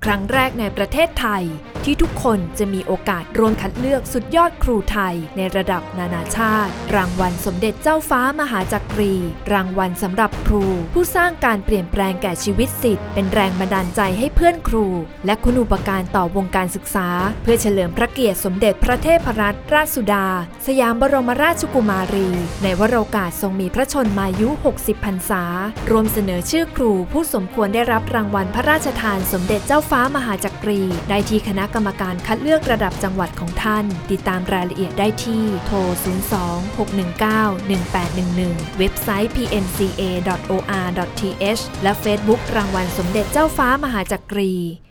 ครั้งแรกในประเทศไทยที่ทุกคนจะมีโอกาสร่วมคัดเลือกสุดยอดครูไทยในระดับนานาชาติรางวัลสมเด็จเจ้าฟ้ามหาจักรีรางวัลสำหรับครูผู้สร้างการเปลี่ยนแปลงแก่ชีวิตศิษย์เป็นแรงบันดาลใจให้เพื่อนครูและคุณูปการต่อวงการศึกษาเพื่อเฉลิมพระเกียรติสมเด็จพระเทพรัตนราชสุดาสยามบรมราชกุมารีในวโรกาสทรงมีพระชนมายุ60พรรษารวมเสนอชื่อครูผู้สมควรได้รับรางวัลพระราชทานสมเด็จเจ้าฟ้ามหาจักรีได้ที่คณะกรรมการคัดเลือกระดับจังหวัดของท่านติดตามรายละเอียดได้ที่โทร 02-619-1811 เว็บไซต์ pnca.or.th และ Facebook รางวัลสมเด็จเจ้าฟ้ามหาจักรี